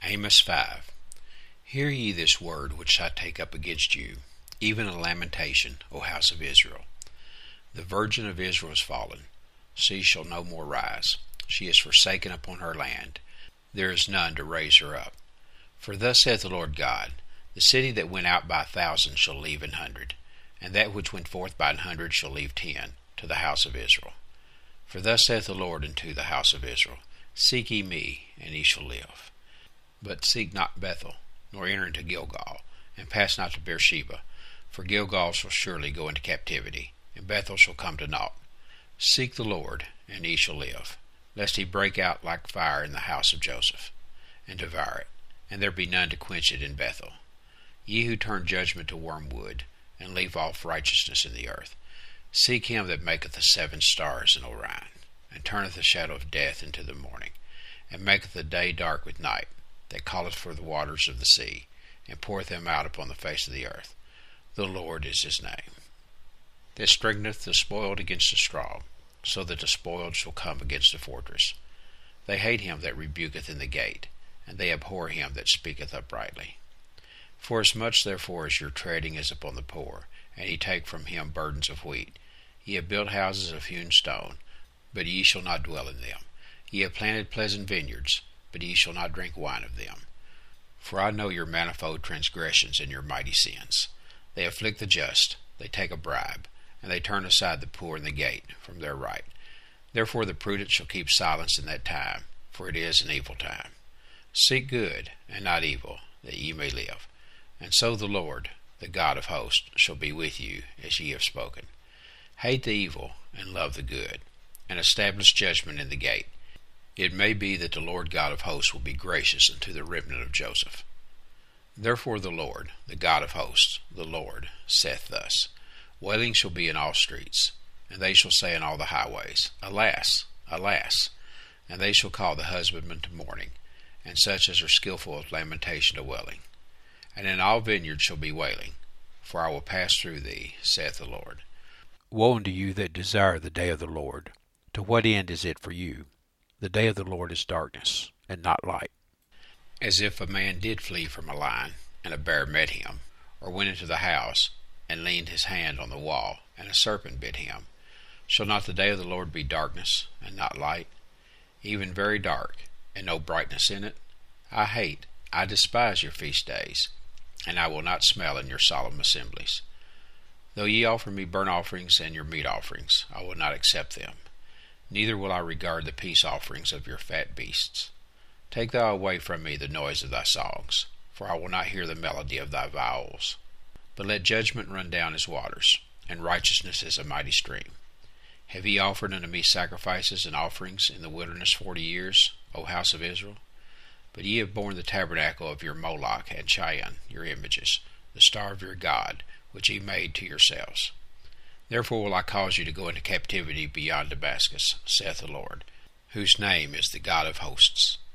Amos 5. Hear ye this word which I take up against you, even a lamentation, O house of Israel. The virgin of Israel is fallen. She shall no more rise. She is forsaken upon her land. There is none to raise her up. For thus saith the Lord God, the city that went out by 1,000 shall leave 100, and that which went forth by 100 shall leave 10, to the house of Israel. For thus saith the Lord unto the house of Israel, Seek ye me, and ye shall live. But seek not Bethel, nor enter into Gilgal, and pass not to Beersheba, for Gilgal shall surely go into captivity, and Bethel shall come to naught. Seek the Lord, and ye shall live, lest he break out like fire in the house of Joseph, and devour it, and there be none to quench it in Bethel. Ye who turn judgment to wormwood, and leave off righteousness in the earth, seek him that maketh the 7 stars in Orion, and turneth the shadow of death into the morning, and maketh the day dark with night, that calleth for the waters of the sea, and poureth them out upon the face of the earth. The Lord is his name. That strengtheneth the spoiled against the strong, so that the spoiled shall come against the fortress. They hate him that rebuketh in the gate, and they abhor him that speaketh uprightly. Forasmuch therefore as your treading is upon the poor, and ye take from him burdens of wheat, ye have built houses of hewn stone, but ye shall not dwell in them. Ye have planted pleasant vineyards, but ye shall not drink wine of them. For I know your manifold transgressions and your mighty sins. They afflict the just, they take a bribe, and they turn aside the poor in the gate from their right. Therefore the prudent shall keep silence in that time, for it is an evil time. Seek good, and not evil, that ye may live. And so the Lord, the God of hosts, shall be with you, as ye have spoken. Hate the evil, and love the good, and establish judgment in the gate. It may be that the Lord God of hosts will be gracious unto the remnant of Joseph. Therefore the Lord, the God of hosts, the Lord, saith thus, Wailing shall be in all streets, and they shall say in all the highways, Alas, alas! And they shall call the husbandman to mourning, and such as are skillful of lamentation to wailing. And in all vineyards shall be wailing, for I will pass through thee, saith the Lord. Woe unto you that desire the day of the Lord! To what end is it for you? The day of the Lord is darkness, and not light. As if a man did flee from a lion, and a bear met him, or went into the house, and leaned his hand on the wall, and a serpent bit him. Shall not the day of the Lord be darkness, and not light? Even very dark, and no brightness in it? I despise your feast days, and I will not smell in your solemn assemblies. Though ye offer me burnt offerings and your meat offerings, I will not accept them. Neither will I regard the peace offerings of your fat beasts. Take thou away from me the noise of thy songs, for I will not hear the melody of thy viols. But let judgment run down as waters, and righteousness as a mighty stream. Have ye offered unto me sacrifices and offerings in the wilderness 40 years, O house of Israel? But ye have borne the tabernacle of your Moloch and Cheyenne, your images, the star of your God, which ye made to yourselves. Therefore will I cause you to go into captivity beyond Damascus, saith the Lord, whose name is the God of hosts.